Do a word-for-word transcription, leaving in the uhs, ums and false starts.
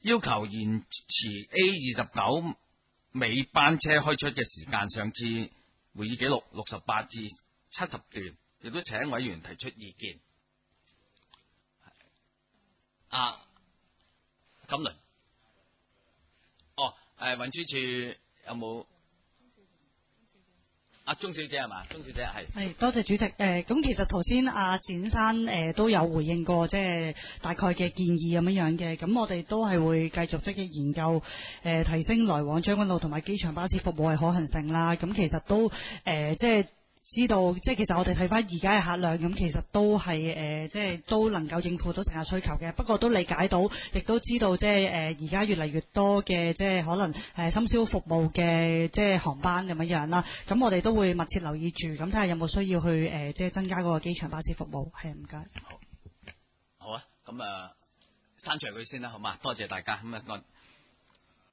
要求延遲 A 二十九尾班車開出嘅時間。上次會議記錄六十八至七十段，亦都請委員提出意見。啊，金輪，哦，誒，運輸署有冇？阿鍾小姐係嘛？鍾小姐係。 係，多謝主席。誒、呃，咁其實頭先阿冼生誒都有回應過，即係大概嘅建議咁樣樣嘅。咁我哋都係會繼續積極研究，誒、呃、提升來往將軍澳同埋機場巴士服務係可行性啦。咁其實都誒、呃、即係。知道，即係其實我哋睇翻而家嘅客量，咁其實都係誒、呃，即係都能夠應付到乘客需求嘅。不過都理解到，亦都知道即係誒而家越嚟越多嘅即係可能誒、呃、深宵服務嘅即係航班咁樣樣啦。咁我哋都會密切留意住，咁睇下有冇需要去誒、呃、即係增加嗰個機場巴士服務。係唔該。 好，好啊，咁啊刪除佢先啦，好嘛？多謝大家咁啊，